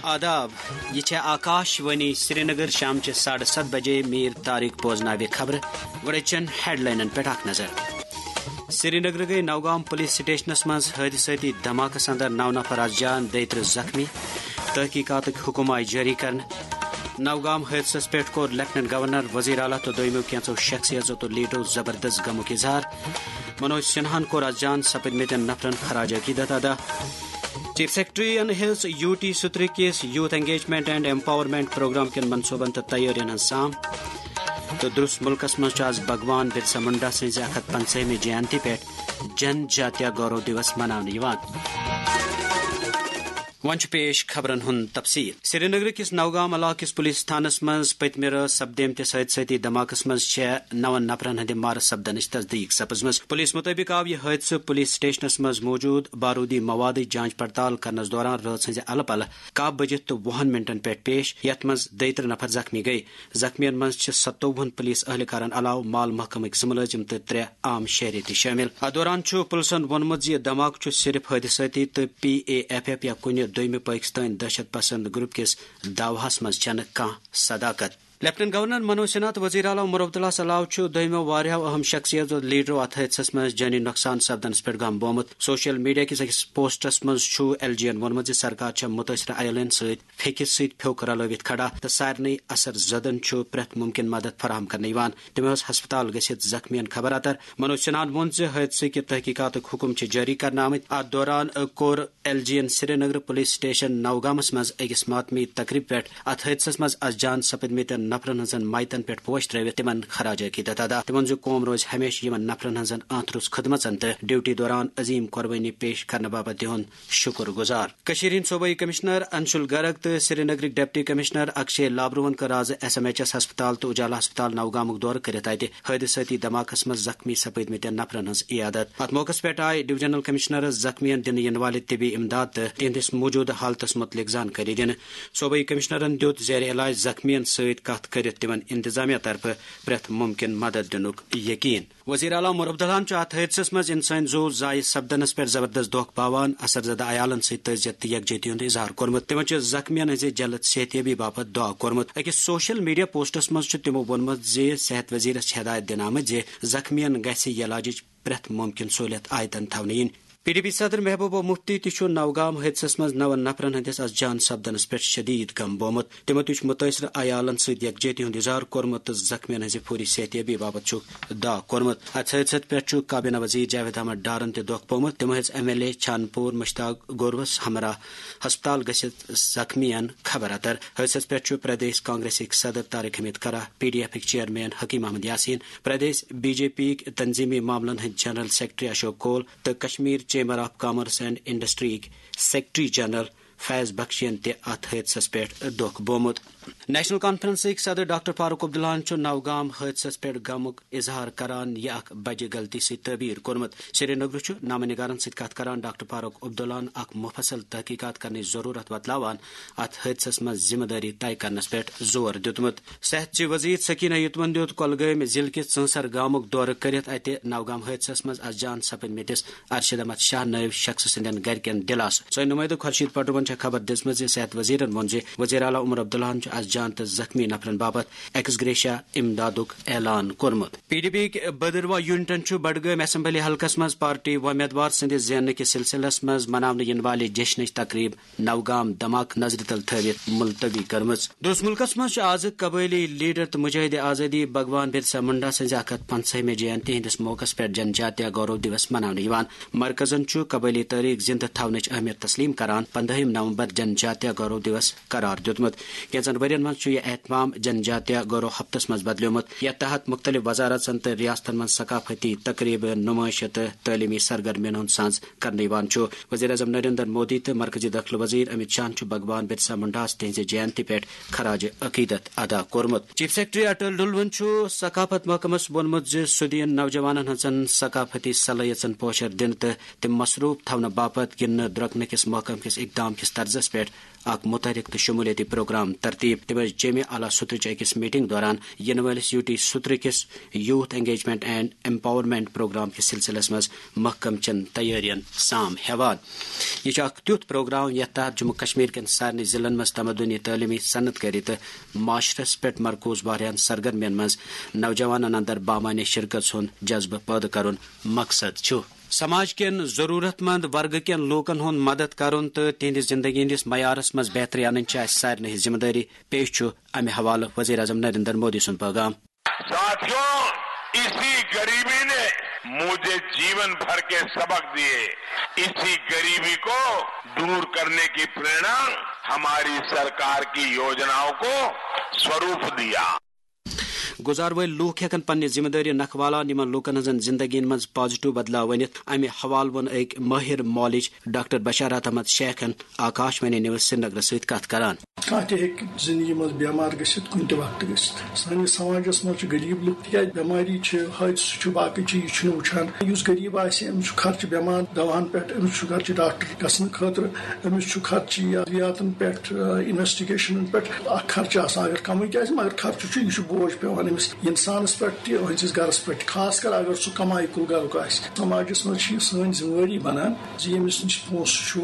آداب یہ آکاشوانی سری نگر شام 7:30 بجے میر طارق بوزناوِ خبر گوڑچن ہیڈ لائنن پہ اخ نظر. سری نگر گئی نوگام پولیس سٹیشنس مز حادثاتی دھماکس اندر 9 نفر از جان 32 زخمی. تحقیقات حکم آئی جاری کرنے. نوگام حادثس پہ کور لیفٹنٹ گورنر وزیر اعلیٰ تو دویمو کینچو شخصیتوں تو لیڈرو زبردست غمک اظہار. منوج سنہان کور از جان سپدمتین نفرن خراج عقیدت ادا. چیف سیکرٹری ہز UT ستر کس youth engagement and empowerment programme کن منصوبن تو تیارین سام. تو درست ملکس مز آز بھگوان برسا منڈا سز 150 جینتی پہ جن جاتیہ گورو دیوس منانے. ون پیش خبرن ہند تفصیل. سری نگر کس نوگام علاقہ کس پولیس تھانس مز پتمہ رات سپدیمتس حادثاتی دھماکس مز 9 نفرن ہند مار سپدنچ تصدیق سپزمز. پولیس مطابق آو یہ حادثہ پولیس سٹیشنس مز موجود بارودی مواد جانچ پڑتال کرنس دوران رات سز الہ پلہ 1 بجت تو 20 منٹن پہ پیش یت مز 32 نفر زخمی گئی. زخمین مز 57 پولیس اہلکارن علاوہ مال محکمک 2 ملازم تو 3 عام شہری تہ شامل. ات دوران پولیسن وونمت یہ دھماکہ صرف حادثاتی تو PAFF یا کن دویمہ پاکستان دہشت پسند گروپ کس دعوہس مز چھ کھانا صداقت. لیفٹنٹ گورنر منوج سنہا تو وزیر اعلیٰ عمر عبداللہ علاوہ دویمو واریاہو اہم شخصیتوں لیڈرو ات حادثس مز جانی نقصان سپدنس پہ غم بومت. سوشل میڈیا کس اکس پوسٹس مز LG وونمت سرکار چھ متاثرہ عیالن ست پھیکس ست پھیوک رلوت کھڑا تو سارے اثر زدن پریت ممکن مدد فراہم کرنے. تم ہسپتال گھت زخمین خبر اتر. منوج سنہا وون حادثے کہ تحقیقات حکم جاری کرنے آمت. ات دوران کور LG Srinagar police station نوگامس مز اکس ماتمی تقریب پہ ات حادثس مز از جان سپدمتین نفرن ہزن مائتن پہ پوش ترت تمن خراج عقیدت ادا. تمن قوم روز ہمیشہ یمن نفرن ہزن آنترس خدمتن تو ڈیوٹی دوران عظیم قربانی پیش کرنے باپت تہد شکر گزار. ہند صوبائی کمشنر انشل گرگ تو Srinagar deputy commissioner Akshay Labroo کر آز SMHS ہسپتال تو اجالا ہسپتال نوگامک دور کرت ات حادثاتی دھماکس مز زخمی سپدمتین نفرن ہز عیادت. ات موقع پہ آئی ڈویژنل کمشنرس زخمین دن ین والے طبی امداد تو تہندس موجودہ حالتس متعلق زانکاری دن. صوبائی کمشنرن دیت زیر علاج زخمین ست کت کرت تمن انتظامیہ طرف پریت ممکن مدد دنک یقین. وزیر اعلیٰ عمر عبداللہ ات حادثس مز انسان زو ضائع سپدنس پہ زبردست دکھ پاوان اثر زدہ عیالن ست تعزیت تو یکجہتی ہند اظہار کورمت. تمن زخمین ہز جلد صحتیابی باپت دعا کورمت. اکس سوشل میڈیا پوسٹس مز تمو وونمت صحت وزیرس ہدایت دن آمت زخمین گھس علاجچ پریت ممکن سہولت آیتن تھونہ ین. PDP صدر محبوبہ مفتی تہ نوگام حادثس مز 9 نفرن ہندس از جان سپدنس پہ شدید غم بومت. تمو تہ متاثرہ عیالن ست یکجہتی ہند اظہار کورمت تو زخمین ہز فوری صحتیابی باپت دعا کورمت. ات حادثت پہ کابینہ وزیر جاوید احمد ڈارن تہ دکھ پومت. تمو MLA چھان پور مشتاق گوروس ہمراہ ہسپتال گھت زخمین خبر اتر. حادثت پہ پردیش کانگریسک صدر طارق حمید کرہ، PDF چیئرمین حکیم احمد یاسین، پردیش BJP تنظیمی معاملن ہند جنرل سیکرٹری اشوک کول تو Kashmir chamber of commerce and industry secretary general Faiz بخشین تہ ات حادثس پہ دکھ بومت. نیشنل کانفرنسک صدر ڈاکٹر فاروق عبداللہ نوگام حادثس پہ غمک اظہار کران یہ اخ بجہ غلطی سی تعبیر کورمت. سری نگر نامہ نگارن ست کت کران ڈاکٹر فاروق عبداللہ اخ مفصل تحقیقات کرنے ضرورت بتلاوان ات حادثس مز ذمہ داری طے کرنس پہ زور دتمت. صحت چہ وزیر سکینہ یتمن دیت کولگام ضلع کس ژنسر گامک دورہ کرت ات نوگام حادثس مز از جان سپدمتس ارشد احمد شاہ نٲیِب شخص سندین گرکین دلاس. سٲنۍ نمائندٕ خورشید پٹروان خبر دِژمٕژ صحت وزیرن ووٚن وزیر اعلیٰ عمر عبداللہ از جان تو زخمی نفرن باپت ایکس گریشیا امدادک اعلان کورمت. PDP بدروا یونٹن بڈگام اسمبلی حلقس مز پارٹی ومیدوار سندس زینہ کس سلسلس مز مناونہ ین والہ جشنچ تقریب نوگام دھماکہ نظر تل تھوت ملتوی کرمز. درست ملکس مز آز قبائلی لیڈر تو مجاہد آزادی بھگوان برسا منڈا سز 150 جینتی ہندس موقع پہ جن جاتیہ گورو دیوس منانے. مرکزن قبائلی تاریخ زندہ تھونچ اہمیت تسلیم کران 15 نومبر جن جاتیہ گورو دیوس قرار دیتمت. کینچن ورین مز یہ اہتمام جن جاتیہ گورو ہفتس مز بدلیومت. یتھ تحت مختلف وزارتن تو ریاستن مز ثقافتی تقریب نمائش تو تعلیمی سرگرمین ہند سانز کرنے. وزیر اعظم نریندر مودی تو مرکزی داخلہ وزیر امت شاہ بھگوان برسا منڈاس تہذ جینتی پہ خراج عقیدت ادا کورمت. چیف سیکرٹری اٹل ڈلون ثقافت محکمس وونمت سہ دین نوجوانن ہن ثقافتی صلاحیتن پوشر دن تو تم مصروف تھونہ باپت گندنہ درۄکنہ کس محکم کس اقدام کس طرزس پہ اک متحرک تو شمولیتی پروگرام ترتیب تم جیمہ اعلی سترچ اکس میٹنگ دوران ین ولس UT ستر کس youth engagement and empowerment programme کس سلسلس مز محکم چن تیارین سام ہیوان. یہ اخ تیتھ پروگرام یتھ تحت جموں کشمیر کن سارے ضلعن مز تمدنی تعلیمی صنعت کری تو معاشرس پہ مرکوز واریاہن سرگرمین مز نوجوانن اندر بامعنی شرکت ہند جذبہ پید کرن مقصد چھ. سماج کن ضرورت مند ورگ کن لوکن ہند مدد کرن تو تہندس زندگی ہندس معیارس مز بہتری ان سارے ہز ذمہ داری. پیش چھ امہ حوالہ وزیر اعظم نریندر مودی سن پیغام. ساتھیوں، اسی غریبی نے مجھے جیون بھر کے سبق دیے. اسی غریبی کو دور کرنے کی پریرنا ہماری سرکار کی یوجناؤں کو سوروپ دیا. گزار ول لوک ہیکن پنہ ذمہ داری نکھوالان یمن لوکن ہزن زندگی مز پازیٹو بدلاو ونت. امہ حوالہ ون ایک ماہر مالج ڈاکٹر بشارت احمد شیخن آکاشوانی نیوز سری نگر ست کت کران. زندگی مز بیمار گھت کن تہ وقت گھت سانس سماجس مز غریب لوگ تک بیماری حادثہ باقی چیز وچان. اس غریب آس امس خرچہ بیمار دواہن پہ امس خرچہ ڈاکٹر گھن خاطر امس خرچہ ادویاتن پہ انویسٹیگیشن پہ خرچہ آسان. اگر کم مگر خرچہ یہ بوجھ پیوان انسانس پہ تہذیس گرس پہ خاص کر اگر سہ کمائی کل گرک سماجس مز سن ذمہ داری بنان یمس نش پونسہ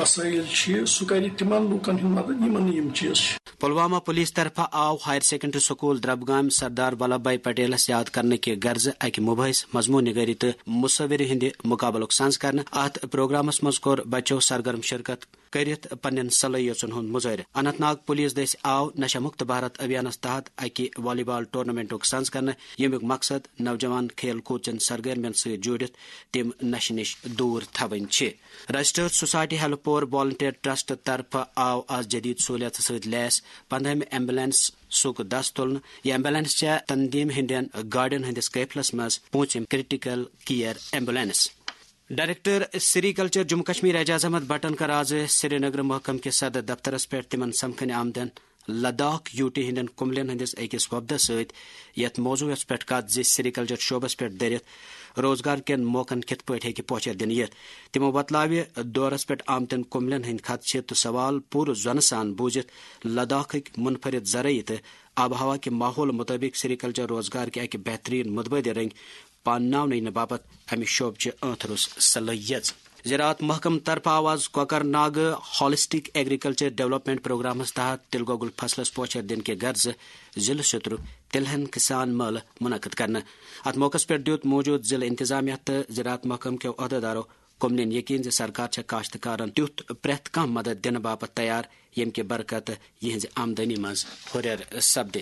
وسائل سہ کر تمن لوکن ہند مدد یمن چیز. پلوامہ پولیس طرفہ آو higher secondary school دربگام Sardar Vallabh بھائی پٹیلس یاد کرنے کے غرض اکہ مباحث مضمون نگاری تو مصور ہند مقابلک سنز کرنے. ات پروگرامس مز کور بچو سرگرم شرکت کرت پنن صلاحیتن ہند مظاہرہ. اننت ناگ پولیس دس آو نشہ مکت بھارت ابھیانس تحت اکہ والی بال ٹورنامنٹک سنز کرنے یمیک مقصد نوجوان کھیل کود چن سرگرمین ست جڑت تم نشہ نش دور تھون. Registered society help poor volunteer trust طرف آو آز جدید سہولیات ست لیس 15 ایمبولینس سک دس تلن. یہ ایمبولینس چھ تنظیم ہندین گاڑین ہندس قافلس مز 5 critical care ambulance. Director sericulture Jammu Kashmir Ajaz Ahmad بٹن کر آز سری نگر محکم کے صدر دفترس پہ تمن سمکھن آمدن لداخ UT ہندین کملین ہندس اکس وفدس ست یت موضوعس پہ کت زی سیریکلچر شعبس پہ درت روزگار کن موقع کت پہ ہیکہ پہنچر دن یت. تمو بتلاو دورس پہ آمتن کملین ہند خدشہ تو سوال پور زون سان بوزت لداخ منفرد زرعی تو آب ہوا کے ماحول مطابق سیریکلچر روزگار کے اکہ بہترین متبادل رنگ پانناؤن باپت امہ شعبہ اتھرس صلاحیت. زراعت محکم طرف آواز Kokernag holistic agriculture development programmes تحت تل گوگل فصلس پوچھر دن کے غرض ضلع ستر تلہن کسان مل منعقد کرنا. ات موقع پہ دیت موجود ضلع انتظامیہ تو زراعت محکم کے عہدیدارو کملین یقین سرکار چھ کاشتکارن تیتھ پریت کم مدد دن باپت تیار یم کے برکت یہز آمدنی مز ہریر سپدے.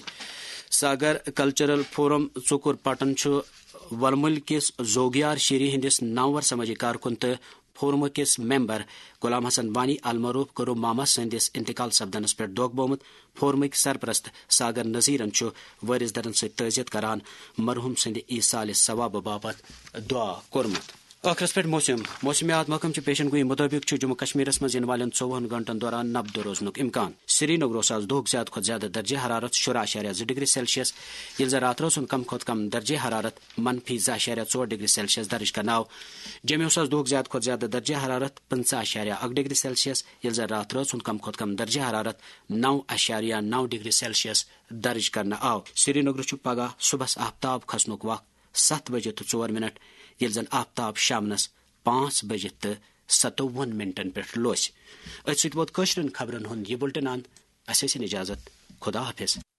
ساگر کلچرل فورم ژۄکُر پٹن ورمل کس زوگیار شیری ہندس 9 سماجی کارکن تو فورم کس ممبر غلام حسن وانی المعروف کرو ماما سندس انتقال سپدنس پہ دھوکہ بومت. فورمک سرپرست ساگر نذیرن وارث درن ست تعزیت کران مرحوم سند ایصال ثواب باپت دعا کورمت. ٲخرس پہ موسمیات محکم چہ پیشن گوئی مطابق جموں کشمیر مز ان والن 24 گھنٹن دوران نبد روزنک امکان. سری نگر آز دہک زیادہ کھت زیادہ درجہ حرارت 16.2 ڈگری سیلسیس یل زن رات روز کم کھت کم درجہ حرارت -2.4 ڈگری سیلسیس درج کرنا آو. جموں آز دہک زیادہ کھت زیادہ درجہ حرارت 15.1 ڈگری سیلسیس یل زن رات روز کم کھت کم درجہ حرارت 9.9 ڈگری سیلسیس درج کرنا آو. سری نگر پگہ صبح آفتاب کھسنک وقت 7 بجے تو 4 منٹ یل زن آفتاب شامنس 5 بجے تو 57 منٹن پہ لوس. ات ست ووت کشرن خبرن ہند یہ بلٹن اند. اس اجازت. خدا حافظ.